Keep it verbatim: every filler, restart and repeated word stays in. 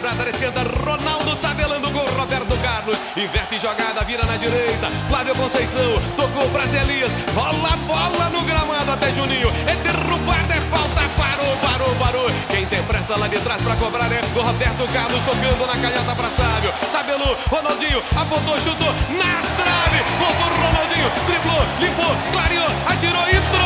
cobrada na esquerda, Ronaldo tabelando com Roberto Carlos. Inverte jogada, vira na direita, Flávio Conceição, tocou pra Elias, rola a bola no gramado até Juninho. É derrubada, é falta, parou, parou, parou. Quem tem pressa lá de trás pra cobrar é o Roberto Carlos, tocando na canhota pra Sávio. Tabelou, Ronaldinho, apontou, chutou, na trave, voltou Ronaldinho, driblou, limpou, clareou, atirou e